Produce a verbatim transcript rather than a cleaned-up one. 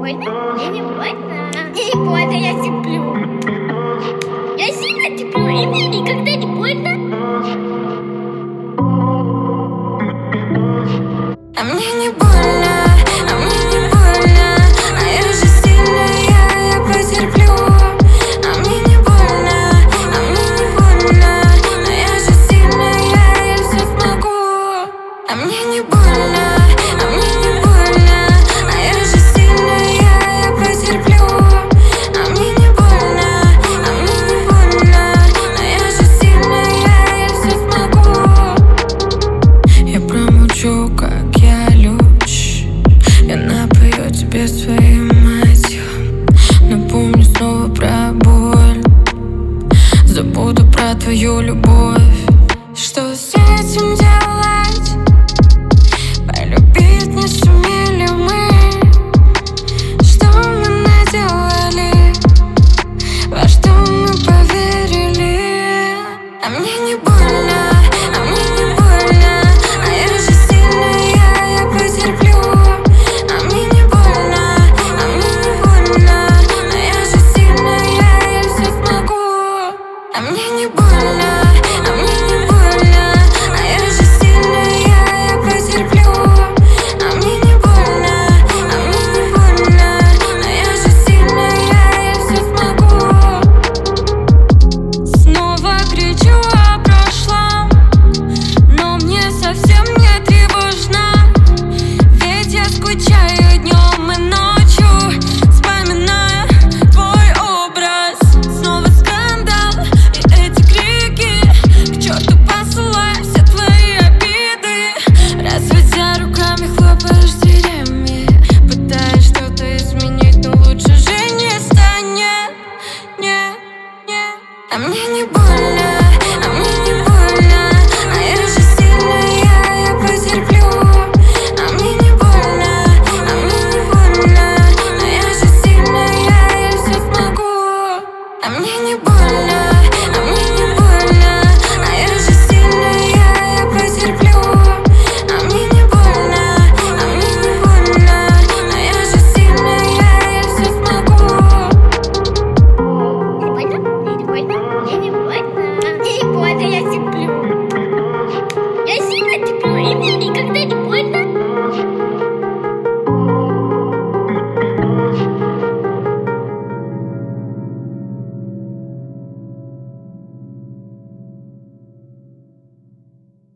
больно? Мне не больно. Мне не больно, я терплю. Я сильно терплю, и мне никогда не больно. А мне не больно, а мне не больно, а я же сильная, я потерплю. А мне не больно, а мне не больно, а я же сильная, я все смогу. А мне не больно, а мне не больно, а я же сильная, я потерплю. А мне не больно, а мне не больно, а я же сильная, я все смогу. Я промолчу, как я лучше. Я напою тебе своей матью. Напомню снова про боль. Забуду про твою любовь. Что с этим делать?